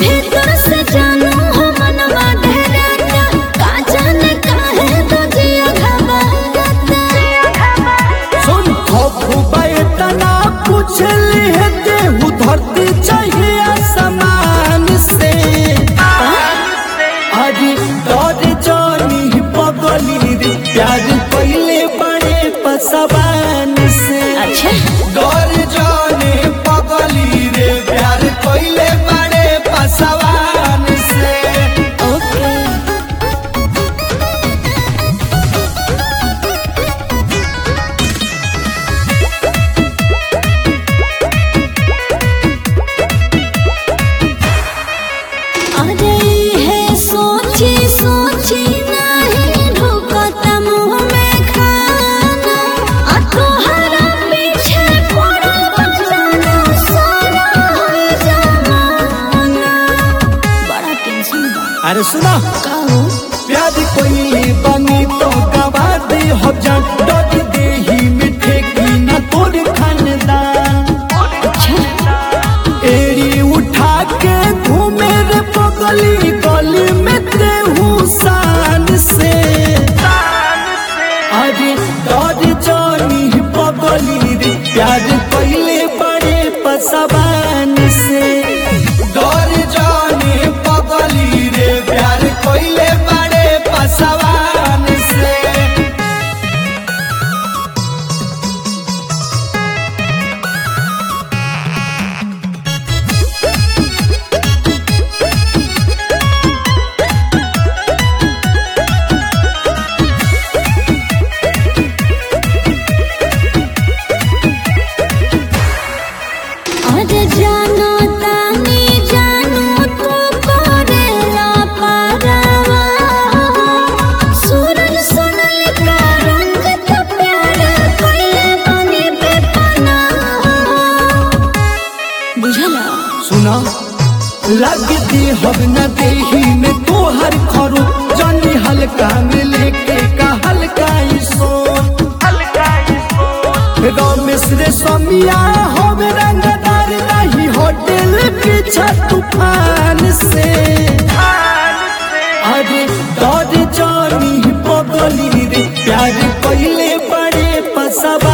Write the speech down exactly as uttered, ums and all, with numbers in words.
भीतर से जानू हो मनवा डरता, का जाने काहे तो जिया घबराता। सुन खौफ इतना पूछ ली है देहू धरती चाहिए आसमान से। अरे डर जानी पगली रे प्यार पहले बड़े पसवान से। अच्छा डर जाने पगली रे प्यार पहले बड़े पसवान से। ओके अरे है सोची सोची नहीं ढुकता मुँह में खाना, आ तोहरा पीछे पड़ल जाना सारा जमाना। बड़ा टेंशन बा। अरे सुना का हो? प्यार कोई बनी तो गवा दे हो जा। डर दे ही मिठे की न तोड़ खानदान। एड़ी उठा के घूमे रे पगली गली में तेहू शान से। अरे डर जानी पगली रे प्यार पहले बड़े पसवान से। डर जानी पगली रे प्यार पहले बड़े पसवान से। अरे जानो तानी जानू तू करेला पारावा, सूरज सोनल का रंग तो प्यार कइले बनी बेपना। बुझला? सुना लगती हब न देही में तोहर खरो। जानी हल्का में लेके का हल्का ही सो। रमेश रे समिया हम रंगदार नहीं होटल पीछा तूफान से। अरे डर जानी पगली रे प्यार पहले बड़े पसवा